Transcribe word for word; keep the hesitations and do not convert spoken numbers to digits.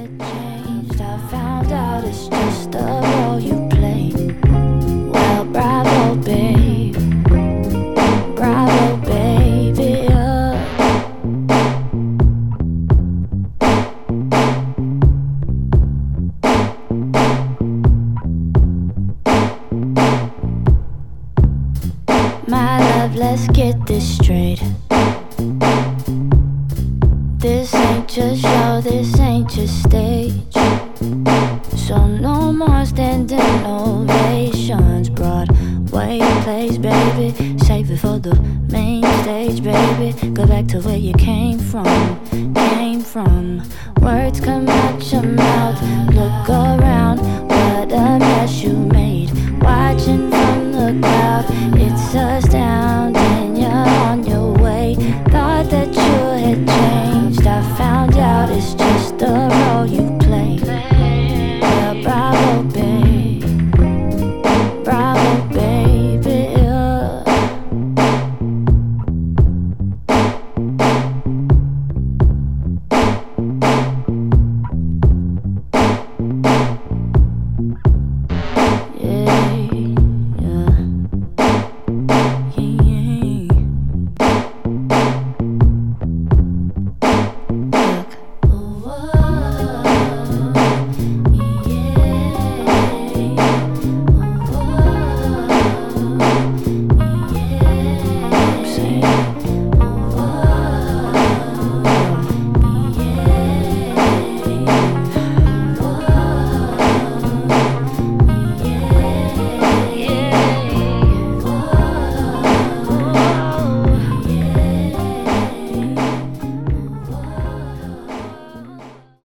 had changed. I found out it's just a role you play. Well, bravo, babe. Bravo, baby. Uh. My love, let's get this straight. This ain't just show, this ain't just stage. So no more standing ovations. Broadway plays, baby. Save it for the main stage, baby. Go back to where you came from, came from. Words come out your mouth. Look around, what a mess you made. Watching from the crowd, it's astounding. You're on your way. Thought that you had changed. I found out it's